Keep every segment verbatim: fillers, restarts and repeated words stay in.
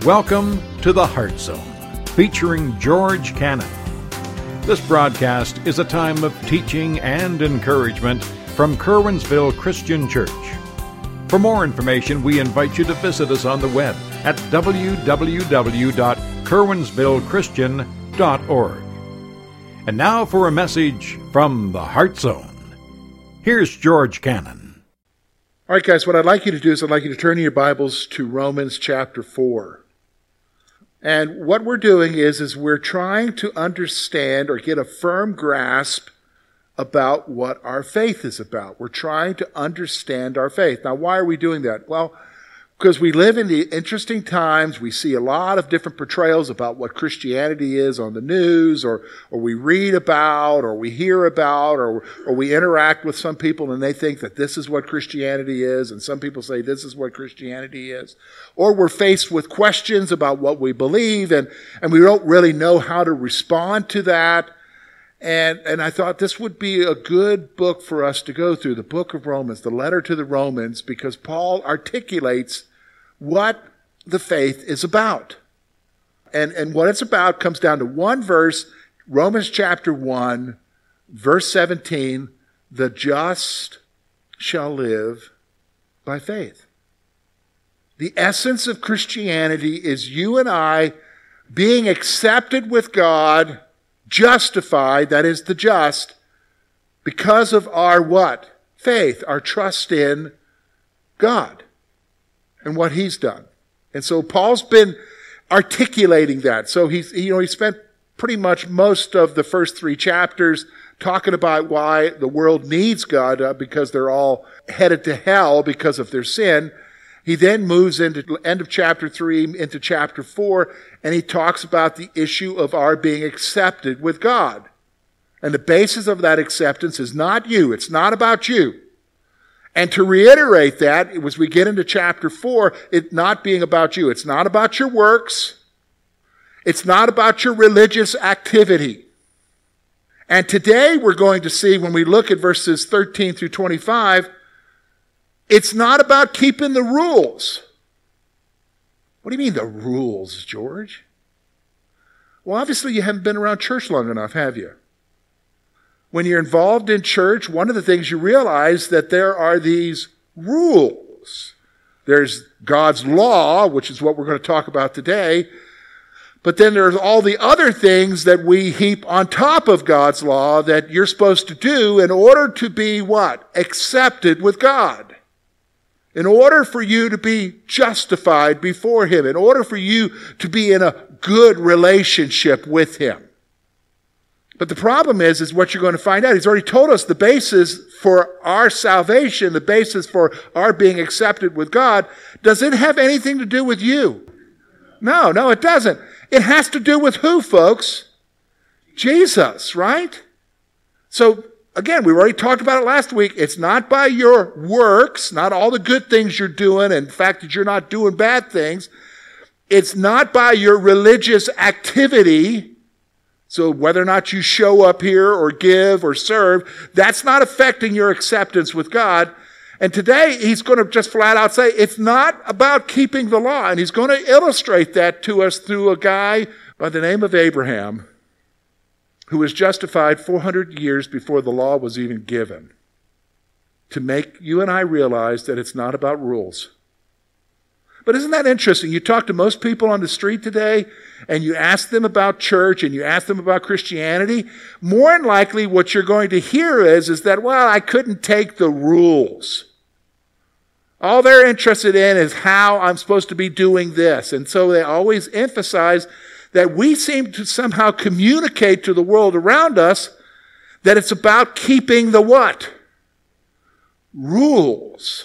Welcome to the Heart Zone, featuring George Cannon. This broadcast is a time of teaching and encouragement from Curwensville Christian Church. For more information, we invite you to visit us on the web at w w w dot curwensville christian dot org. And now for a message from the Heart Zone. Here's George Cannon. All right, guys, what I'd like you to do is I'd like you to turn your Bibles to Romans chapter four. And what we're doing is, is we're trying to understand or get a firm grasp about what our faith is about. We're trying to understand our faith. Now, why are we doing that? Well, because we live in the interesting times. We see a lot of different portrayals about what Christianity is on the news, or or we read about, or we hear about, or, or we interact with some people and they think that this is what Christianity is, and some people say this is what Christianity is. Or we're faced with questions about what we believe, and, and we don't really know how to respond to that. And, and I thought this would be a good book for us to go through, the book of Romans, the letter to the Romans, because Paul articulates what the faith is about. And, and what it's about comes down to one verse, Romans chapter one, verse seventeen, the just shall live by faith. The essence of Christianity is you and I being accepted with God, justified, that is the just, because of our what? Faith, our trust in God and what he's done. And so Paul's been articulating that. So he's, you know, he spent pretty much most of the first three chapters talking about why the world needs God, uh, because they're all headed to hell because of their sin. He then moves into the end of chapter three, into chapter four, and he talks about the issue of our being accepted with God. And the basis of that acceptance is not you. It's not about you. And to reiterate that, as we get into chapter four, it not being about you. It's not about your works. It's not about your religious activity. And today we're going to see, when we look at verses thirteen through twenty-five, it's not about keeping the rules. What do you mean the rules, George? Well, obviously you haven't been around church long enough, have you? When you're involved in church, one of the things you realize that there are these rules. There's God's law, which is what we're going to talk about today. But then there's all the other things that we heap on top of God's law that you're supposed to do in order to be what? Accepted with God. In order for you to be justified before him. In order for you to be in a good relationship with him. But the problem is, is what you're going to find out. He's already told us the basis for our salvation, the basis for our being accepted with God. Does it have anything to do with you? No, no, it doesn't. It has to do with who, folks? Jesus, right? So, again, we've already talked about it last week. It's not by your works, not all the good things you're doing, and the fact that you're not doing bad things. It's not by your religious activity. So whether or not you show up here or give or serve, that's not affecting your acceptance with God. And today he's going to just flat out say it's not about keeping the law. And he's going to illustrate that to us through a guy by the name of Abraham, who was justified four hundred years before the law was even given, to make you and I realize that it's not about rules. But isn't that interesting? You talk to most people on the street today, and you ask them about church, and you ask them about Christianity, more than likely what you're going to hear is, is that, well, I couldn't take the rules. All they're interested in is how I'm supposed to be doing this. And so they always emphasize that we seem to somehow communicate to the world around us that it's about keeping the what? Rules.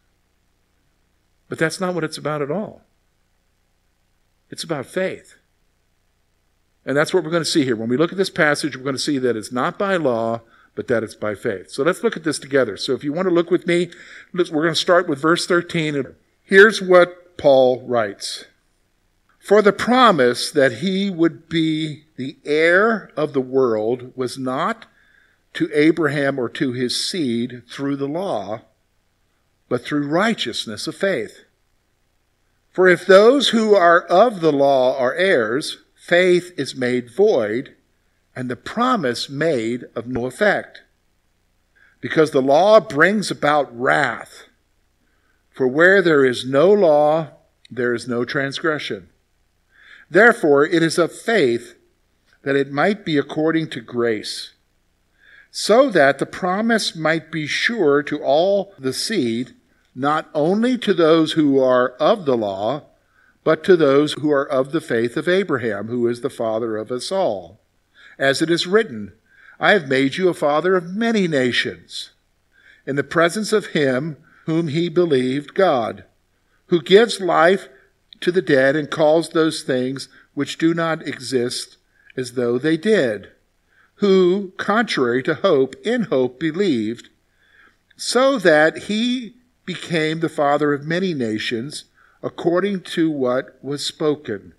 But that's not what it's about at all. It's about faith. And that's what we're going to see here. When we look at this passage, we're going to see that it's not by law, but that it's by faith. So let's look at this together. So if you want to look with me, we're going to start with verse thirteen. Here's what Paul writes. For the promise that he would be the heir of the world was not to Abraham or to his seed through the law, but through righteousness of faith. For if those who are of the law are heirs, faith is made void, and the promise made of no effect. Because the law brings about wrath. For where there is no law, there is no transgression. Therefore it is of faith that it might be according to grace, so that the promise might be sure to all the seed, not only to those who are of the law, but to those who are of the faith of Abraham, who is the father of us all. As it is written, I have made you a father of many nations, in the presence of him whom he believed, God, who gives life to the dead and calls those things which do not exist as though they did, who, contrary to hope, in hope believed, so that he became the father of many nations, according to what was spoken.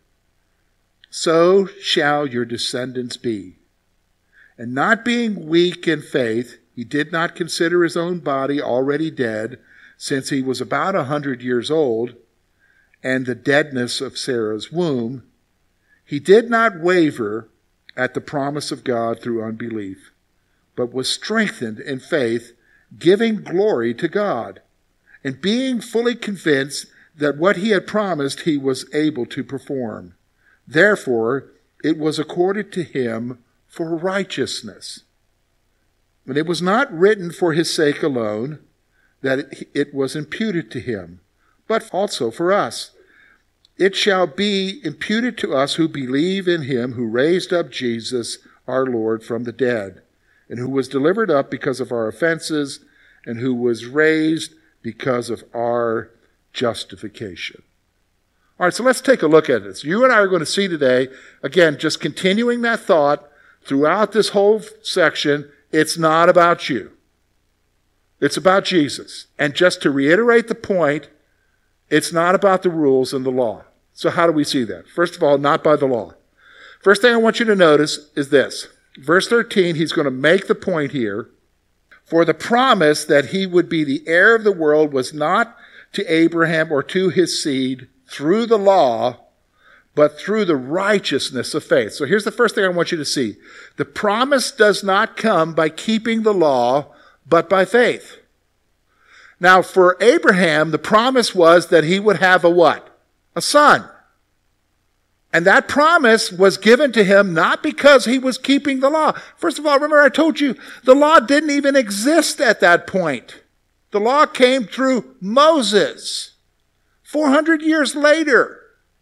So shall your descendants be. And not being weak in faith, he did not consider his own body already dead, since he was about a hundred years old, and the deadness of Sarah's womb. He did not waver at the promise of God through unbelief, but was strengthened in faith, giving glory to God, and being fully convinced that what he had promised he was able to perform. Therefore, it was accorded to him for righteousness. And it was not written for his sake alone that it was imputed to him, but also for us. It shall be imputed to us who believe in him who raised up Jesus our Lord from the dead, and who was delivered up because of our offenses, and who was raised because of our justification. All right, so let's take a look at this. You and I are going to see today, again, just continuing that thought throughout this whole section, it's not about you. It's about Jesus. And just to reiterate the point, it's not about the rules and the law. So how do we see that? First of all, not by the law. First thing I want you to notice is this. Verse thirteen, he's going to make the point here. For the promise that he would be the heir of the world was not to Abraham or to his seed through the law, but through the righteousness of faith. So here's the first thing I want you to see. The promise does not come by keeping the law, but by faith. Now, for Abraham, the promise was that he would have a what? A son. And that promise was given to him not because he was keeping the law. First of all, remember I told you, the law didn't even exist at that point. The law came through Moses, four hundred years later.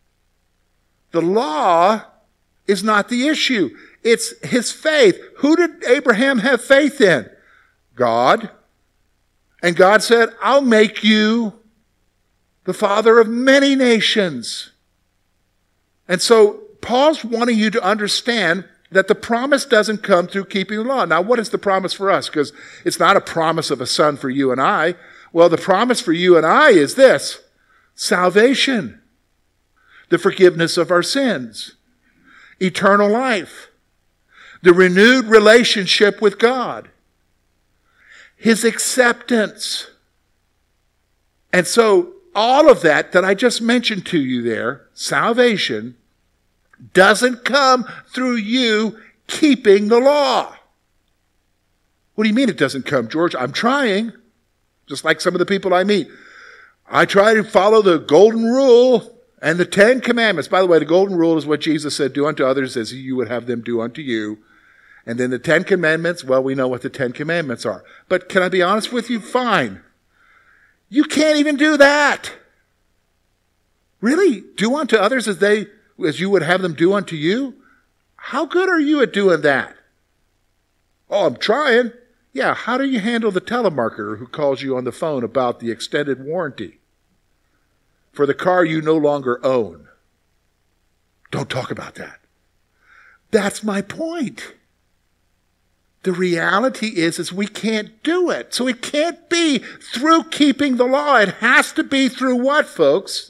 The law is not the issue. It's his faith. Who did Abraham have faith in? God. And God said, I'll make you the father of many nations. And so Paul's wanting you to understand that the promise doesn't come through keeping the law. Now, what is the promise for us? Because it's not a promise of a son for you and I. Well, the promise for you and I is this: salvation, the forgiveness of our sins, eternal life, the renewed relationship with God, his acceptance. And so all of that that I just mentioned to you there, salvation, doesn't come through you keeping the law. What do you mean it doesn't come, George? I'm trying, just like some of the people I meet. I try to follow the golden rule and the Ten Commandments. By the way, the golden rule is what Jesus said, do unto others as you would have them do unto you. And then the Ten Commandments, well, we know what the Ten Commandments are. But can I be honest with you? Fine. You can't even do that. Really? Do unto others as they, as you would have them do unto you? How good are you at doing that? Oh, I'm trying. Yeah, how do you handle the telemarketer who calls you on the phone about the extended warranty for the car you no longer own? Don't talk about that. That's my point. The reality is, is we can't do it. So it can't be through keeping the law. It has to be through what, folks?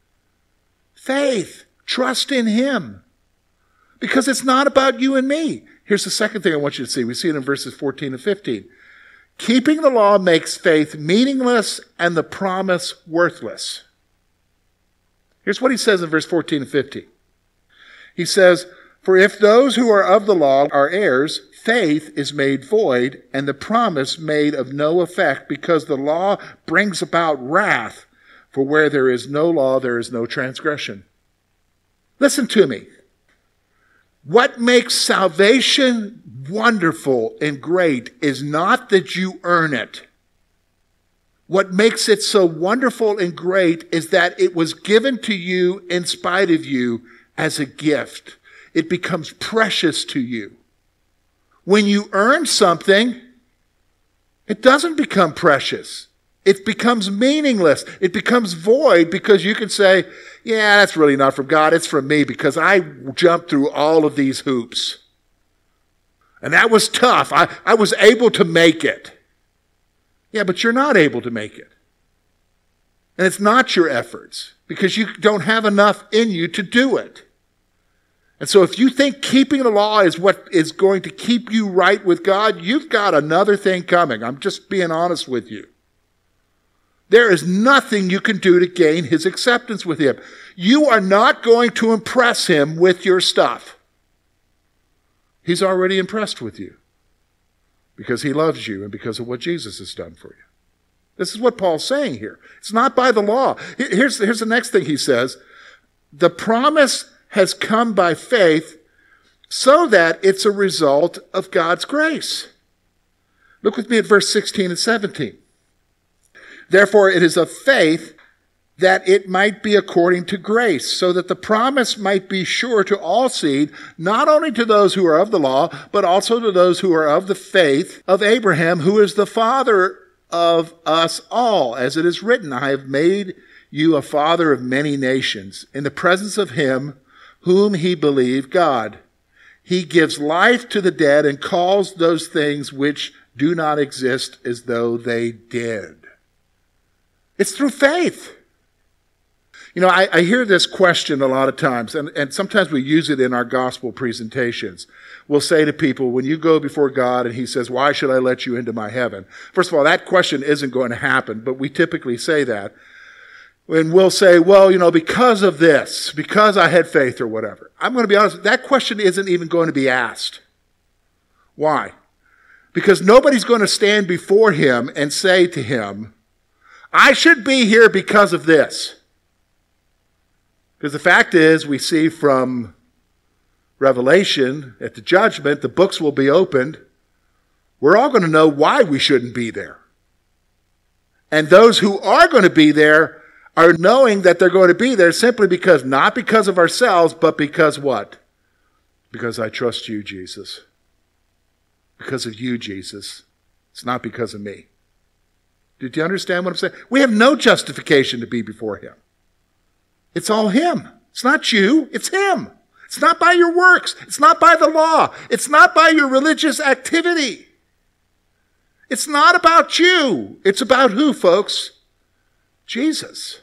Faith. Trust in him. Because it's not about you and me. Here's the second thing I want you to see. We see it in verses fourteen and fifteen. Keeping the law makes faith meaningless and the promise worthless. Here's what he says in verse fourteen and fifteen. He says, "For if those who are of the law are heirs, faith is made void, and the promise made of no effect, because the law brings about wrath. For where there is no law, there is no transgression." Listen to me. What makes salvation wonderful and great is not that you earn it. What makes it so wonderful and great is that it was given to you in spite of you as a gift. It becomes precious to you. When you earn something, it doesn't become precious. It becomes meaningless. It becomes void because you can say, yeah, that's really not from God. It's from me because I jumped through all of these hoops. And that was tough. I, I was able to make it. Yeah, but you're not able to make it. And it's not your efforts because you don't have enough in you to do it. And so if you think keeping the law is what is going to keep you right with God, you've got another thing coming. I'm just being honest with you. There is nothing you can do to gain his acceptance with him. You are not going to impress him with your stuff. He's already impressed with you because he loves you and because of what Jesus has done for you. This is what Paul's saying here. It's not by the law. Here's, here's the next thing he says. The promise has come by faith so that it's a result of God's grace. Look with me at verse sixteen and seventeen. Therefore, it is of faith that it might be according to grace, so that the promise might be sure to all seed, not only to those who are of the law, but also to those who are of the faith of Abraham, who is the father of us all. As it is written, I have made you a father of many nations, in the presence of him whom he believed, God. He gives life to the dead and calls those things which do not exist as though they did. It's through faith. You know, I, I hear this question a lot of times, and, and sometimes we use it in our gospel presentations. We'll say to people, when you go before God and he says, why should I let you into my heaven? First of all, that question isn't going to happen, but we typically say that. And we'll say, well, you know, because of this, because I had faith or whatever. I'm going to be honest, that question isn't even going to be asked. Why? Because nobody's going to stand before him and say to him, I should be here because of this. Because the fact is, we see from Revelation, at the judgment, the books will be opened. We're all going to know why we shouldn't be there. And those who are going to be there are knowing that they're going to be there simply because, not because of ourselves, but because what? Because I trust you, Jesus. Because of you, Jesus. It's not because of me. Did you understand what I'm saying? We have no justification to be before him. It's all him. It's not you. It's him. It's not by your works. It's not by the law. It's not by your religious activity. It's not about you. It's about who, folks? Jesus.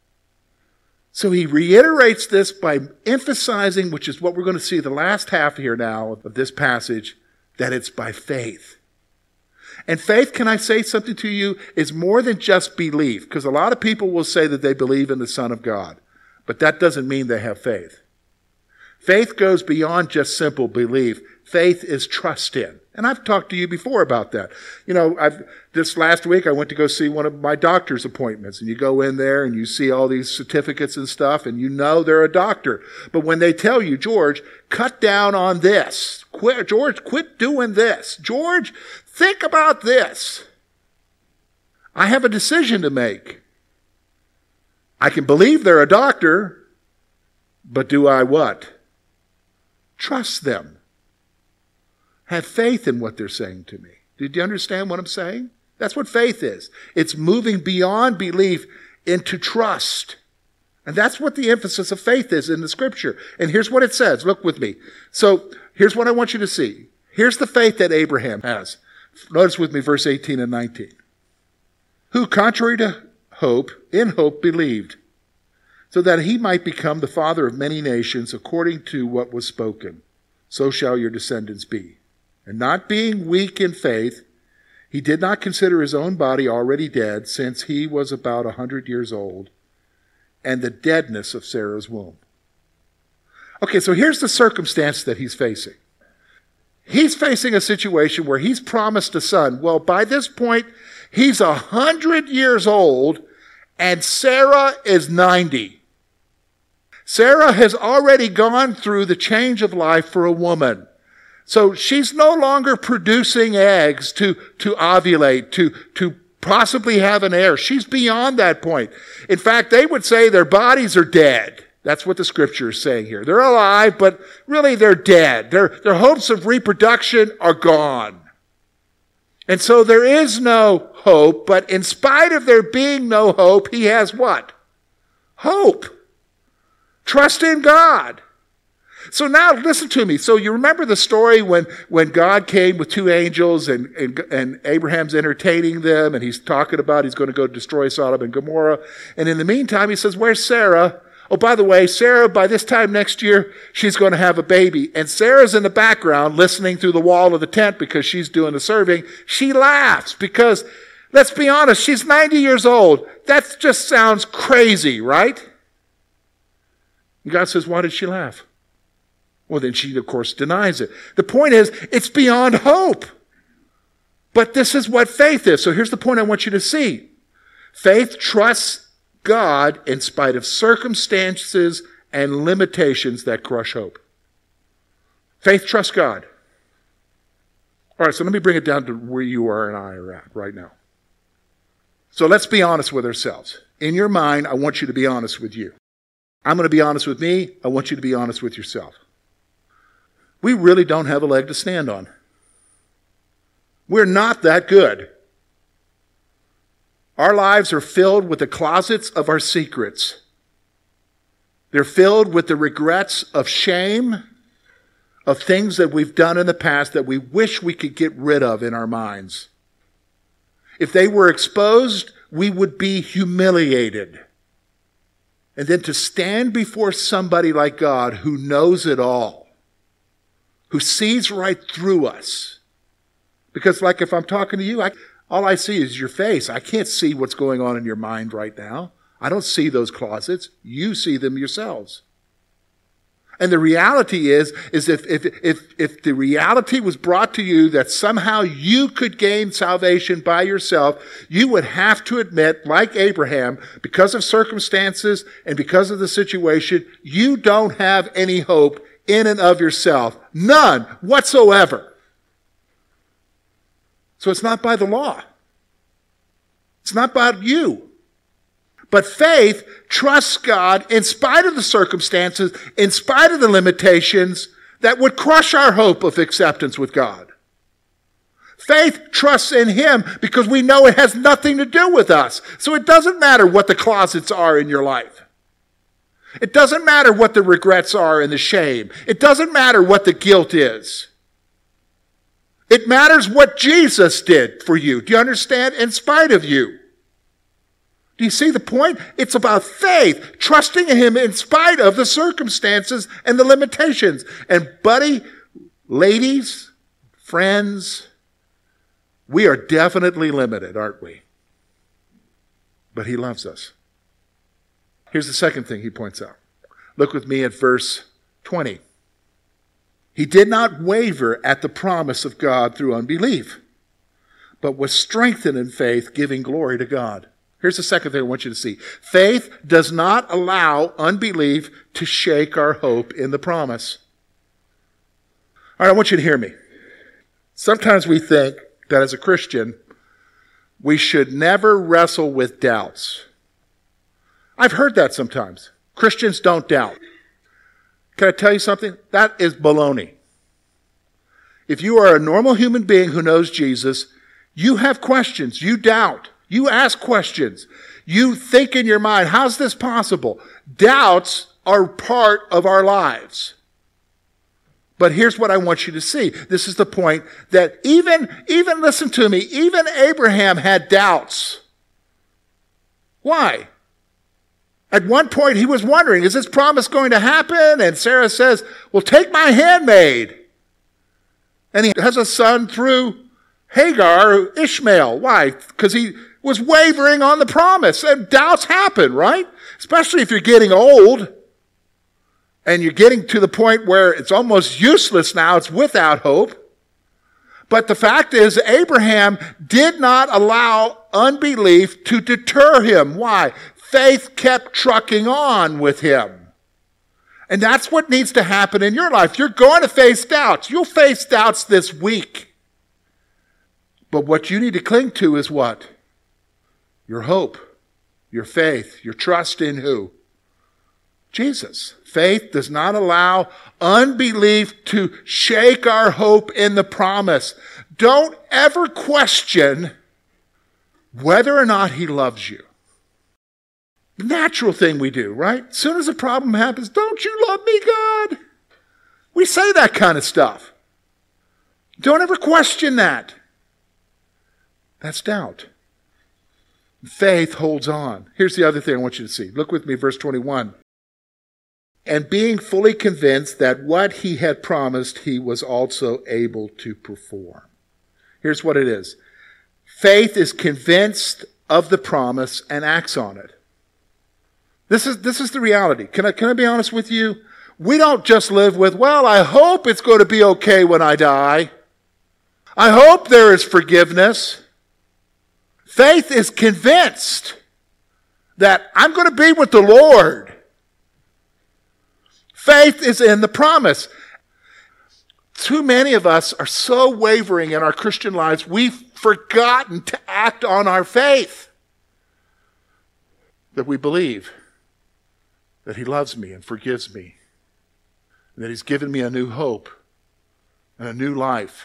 So he reiterates this by emphasizing, which is what we're going to see the last half here now of this passage, that it's by faith. And faith, can I say something to you, is more than just belief. Because a lot of people will say that they believe in the Son of God. But that doesn't mean they have faith. Faith goes beyond just simple belief. Faith is trust in. And I've talked to you before about that. You know, I've, this last week I went to go see one of my doctor's appointments. And you go in there and you see all these certificates and stuff. And you know they're a doctor. But when they tell you, George, cut down on this. Quit, George, quit doing this. George, think about this. I have a decision to make. I can believe they're a doctor, but do I what? Trust them. Have faith in what they're saying to me. Did you understand what I'm saying? That's what faith is. It's moving beyond belief into trust. And that's what the emphasis of faith is in the scripture. And here's what it says. Look with me. So here's what I want you to see. Here's the faith that Abraham has. Notice with me verse eighteen and nineteen. Who, contrary to hope, in hope believed, so that he might become the father of many nations according to what was spoken. So shall your descendants be. And not being weak in faith, he did not consider his own body already dead, since he was about a hundred years old, and the deadness of Sarah's womb. Okay, so here's the circumstance that he's facing. He's facing a situation where he's promised a son. Well, by this point, he's a hundred years old, and Sarah is ninety. Sarah has already gone through the change of life for a woman. So she's no longer producing eggs to, to ovulate, to, to possibly have an heir. She's beyond that point. In fact, they would say their bodies are dead. That's what the scripture is saying here. They're alive, but really they're dead. Their, their hopes of reproduction are gone. And so there is no hope, but in spite of there being no hope, he has what? Hope. Trust in God. So now listen to me. So you remember the story when, when God came with two angels and, and, and Abraham's entertaining them and he's talking about he's going to go destroy Sodom and Gomorrah. And in the meantime, he says, where's Sarah? Oh, by the way, Sarah, by this time next year, she's going to have a baby. And Sarah's in the background listening through the wall of the tent because she's doing the serving. She laughs because, let's be honest, she's ninety years old. That just sounds crazy, right? And God says, why did she laugh? Well, then she, of course, denies it. The point is, it's beyond hope. But this is what faith is. So here's the point I want you to see. Faith trusts God in spite of circumstances and limitations that crush hope. Faith trusts God. All right, so let me bring it down to where you are and I are at right now. So let's be honest with ourselves. In your mind, I want you to be honest with you. I'm going to be honest with me. I want you to be honest with yourself. We really don't have a leg to stand on. We're not that good. Our lives are filled with the closets of our secrets. They're filled with the regrets of shame, of things that we've done in the past that we wish we could get rid of in our minds. If they were exposed, we would be humiliated. And then to stand before somebody like God who knows it all, who sees right through us. Because like if I'm talking to you, I, all I see is your face. I can't see what's going on in your mind right now. I don't see those closets. You see them yourselves. And the reality is, is if, if, if, if the reality was brought to you that somehow you could gain salvation by yourself, you would have to admit, like Abraham, because of circumstances and because of the situation, you don't have any hope in and of yourself. None whatsoever. So it's not by the law. It's not by you. But faith trusts God in spite of the circumstances, in spite of the limitations that would crush our hope of acceptance with God. Faith trusts in Him because we know it has nothing to do with us. So it doesn't matter what the closets are in your life. It doesn't matter what the regrets are and the shame. It doesn't matter what the guilt is. It matters what Jesus did for you. Do you understand? In spite of you. Do you see the point? It's about faith, trusting in Him in spite of the circumstances and the limitations. And buddy, ladies, friends, we are definitely limited, aren't we? But He loves us. Here's the second thing He points out. Look with me at verse twenty. He did not waver at the promise of God through unbelief, but was strengthened in faith, giving glory to God. Here's the second thing I want you to see. Faith does not allow unbelief to shake our hope in the promise. All right, I want you to hear me. Sometimes we think that as a Christian, we should never wrestle with doubts. I've heard that sometimes. Christians don't doubt. Can I tell you something? That is baloney. If you are a normal human being who knows Jesus, you have questions. You doubt. You ask questions. You think in your mind, how's this possible? Doubts are part of our lives. But here's what I want you to see. This is the point that even, even listen to me, even Abraham had doubts. Why? At one point he was wondering, is this promise going to happen? And Sarah says, well, take my handmaid. And he has a son through Hagar, Ishmael. Why? Because he was wavering on the promise. And doubts happen, right? especially if you're getting old and you're getting to the point where it's almost useless now, it's without hope. But the fact is, Abraham did not allow unbelief to deter him. Why? Faith kept trucking on with him. And that's what needs to happen in your life. You're going to face doubts. You'll face doubts this week. But what you need to cling to is what? Your hope, your faith, your trust in who? Jesus. Faith does not allow unbelief to shake our hope in the promise. Don't ever question whether or not he loves you. The natural thing we do, right? As soon as a problem happens, don't you love me, God? We say that kind of stuff. Don't ever question that. That's doubt. Faith holds on. Here's the other thing I want you to see. Look with me, verse twenty-one. And being fully convinced that what he had promised, he was also able to perform. Here's what it is. Faith is convinced of the promise and acts on it. This is, this is the reality. Can I, can I be honest with you? We don't just live with, well, I hope it's going to be okay when I die. I hope there is forgiveness. Faith is convinced that I'm going to be with the Lord. Faith is in the promise. Too many of us are so wavering in our Christian lives, we've forgotten to act on our faith. That we believe that he loves me and forgives me, and that he's given me a new hope and a new life.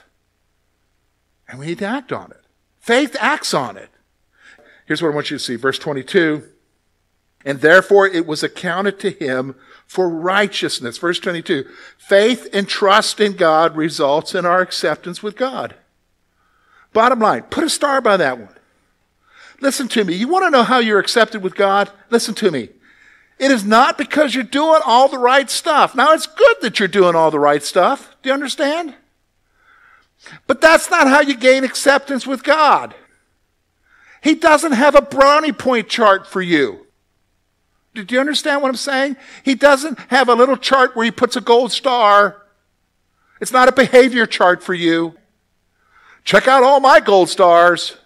And we need to act on it. Faith acts on it. Here's what I want you to see. Verse twenty-two. And therefore it was accounted to him for righteousness. Verse twenty-two. Faith and trust in God results in our acceptance with God. Bottom line, put a star by that one. Listen to me. You want to know how you're accepted with God? Listen to me. It is not because you're doing all the right stuff. Now, it's good that you're doing all the right stuff. Do you understand? But that's not how you gain acceptance with God. He doesn't have a brownie point chart for you. Do you understand what I'm saying? He doesn't have a little chart where he puts a gold star. It's not a behavior chart for you. Check out all my gold stars.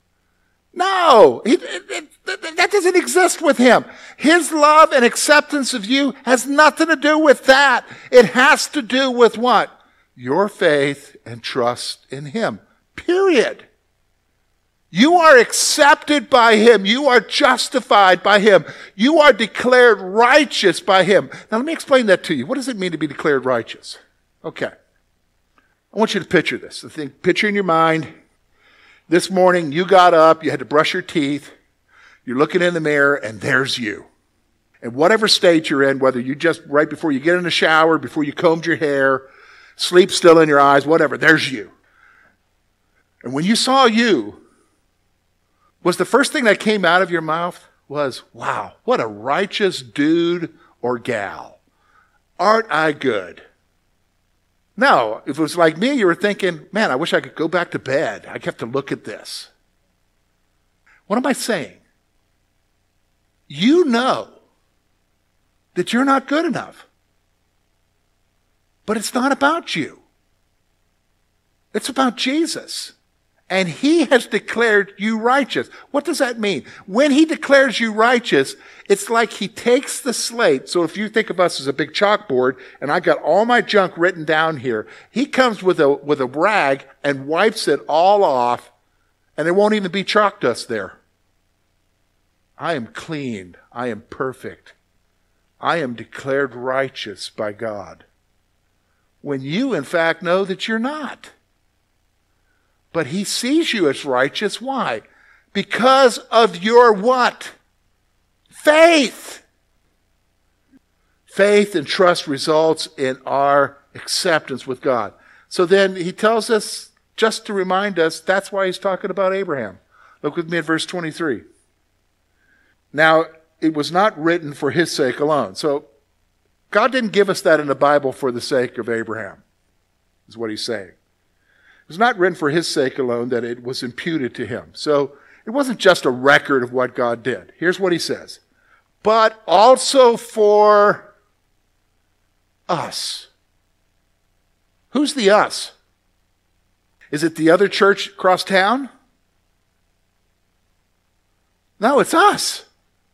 No, he, it, it, that doesn't exist with him. His love and acceptance of you has nothing to do with that. It has to do with what? Your faith and trust in him. Period. You are accepted by him. You are justified by him. You are declared righteous by him. Now let me explain that to you. What does it mean to be declared righteous? Okay. I want you to picture this. The thing, picture in your mind, this morning you got up, you had to brush your teeth, you're looking in the mirror, and there's you. And whatever state you're in, whether you just, right before you get in the shower, before you combed your hair, sleep still in your eyes, whatever, there's you. And when you saw you, was the first thing that came out of your mouth was, wow, what a righteous dude or gal. Aren't I good? No, if it was like me, you were thinking, man, I wish I could go back to bed. I have to look at this. What am I saying? You know that you're not good enough. But it's not about you. It's about Jesus. And he has declared you righteous. What does that mean? When he declares you righteous, it's like he takes the slate. So if you think of us as a big chalkboard, and I got all my junk written down here, he comes with a, with a rag and wipes it all off, and there won't even be chalk dust there. I am clean. I am perfect. I am declared righteous by God. When you, in fact, know that you're not. But he sees you as righteous. Why? Because of your what? Faith. Faith and trust results in our acceptance with God. So then he tells us, just to remind us, that's why he's talking about Abraham. Look with me at verse twenty-three. Now, it was not written for his sake alone. So God didn't give us that in the Bible for the sake of Abraham, is what he's saying. It was not written for his sake alone that it was imputed to him. So it wasn't just a record of what God did. Here's what he says. but also for us. Who's the us? Is it the other church across town? No, it's us.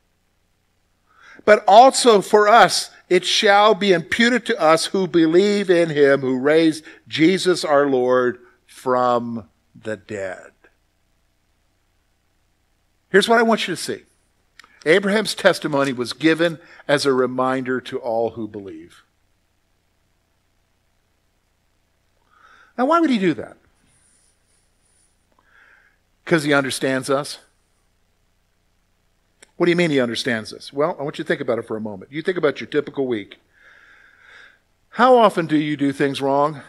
But also for us, it shall be imputed to us who believe in him who raised Jesus our Lord from the dead. Here's what I want you to see. Abraham's testimony was given as a reminder to all who believe. Now, why would he do that? Because he understands us? What do you mean he understands us? Well, I want you to think about it for a moment. You think about your typical week. How often do you do things wrong?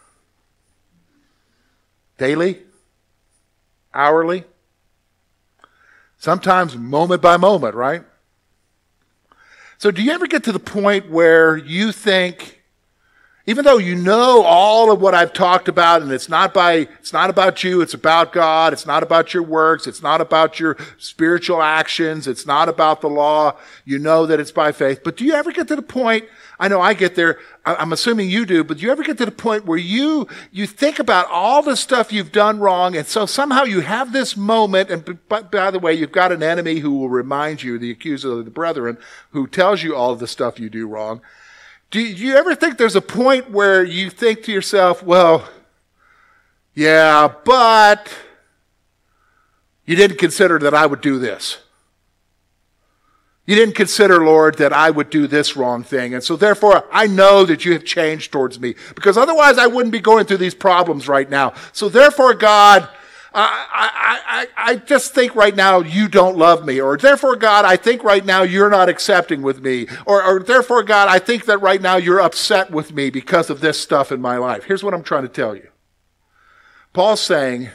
Daily? Hourly? Sometimes moment by moment, right? So do you ever get to the point where you think, even though you know all of what I've talked about, and it's not by, it's not about you, it's about God, it's not about your works, it's not about your spiritual actions, it's not about the law, you know that it's by faith. But do you ever get to the point, I know I get there, I'm assuming you do, but do you ever get to the point where you, you think about all the stuff you've done wrong, and so somehow you have this moment, and by, by the way, you've got an enemy who will remind you, the accuser of the brethren, who tells you all of the stuff you do wrong. Do you ever think there's a point where you think to yourself, well, yeah, but you didn't consider that I would do this. You didn't consider, Lord, that I would do this wrong thing. And so therefore, I know that you have changed towards me, because otherwise I wouldn't be going through these problems right now. So therefore, God, I, I, I, I just think right now you don't love me. Or therefore, God, I think right now you're not accepting with me. Or, or therefore, God, I think that right now you're upset with me because of this stuff in my life. Here's what I'm trying to tell you. Paul's saying,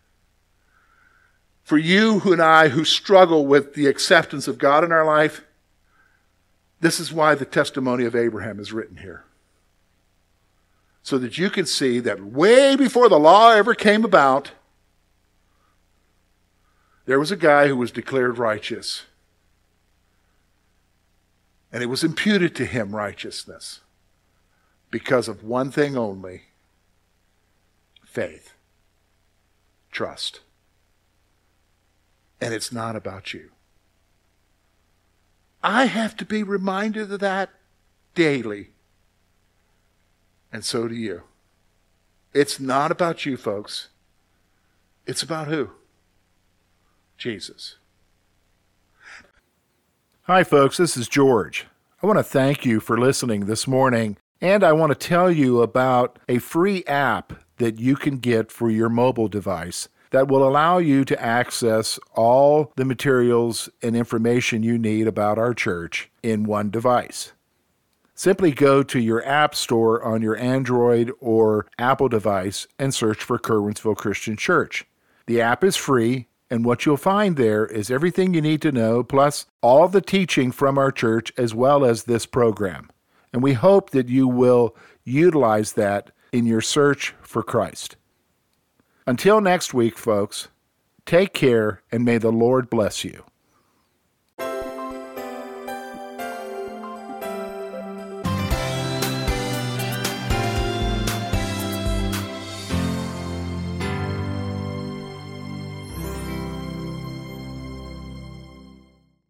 for you and I who struggle with the acceptance of God in our life, this is why the testimony of Abraham is written here. So that you can see that way before the law ever came about, there was a guy who was declared righteous. And it was imputed to him righteousness because of one thing only: faith, trust. And it's not about you. I have to be reminded of that daily. And so do you. It's not about you, folks. It's about who? Jesus. Hi, folks. This is George. I want to thank you for listening this morning, and I want to tell you about a free app that you can get for your mobile device that will allow you to access all the materials and information you need about our church in one device. Simply go to your app store on your Android or Apple device and search for Curwensville Christian Church. The app is free, and what you'll find there is everything you need to know, plus all the teaching from our church as well as this program. And we hope that you will utilize that in your search for Christ. Until next week, folks, take care, and may the Lord bless you.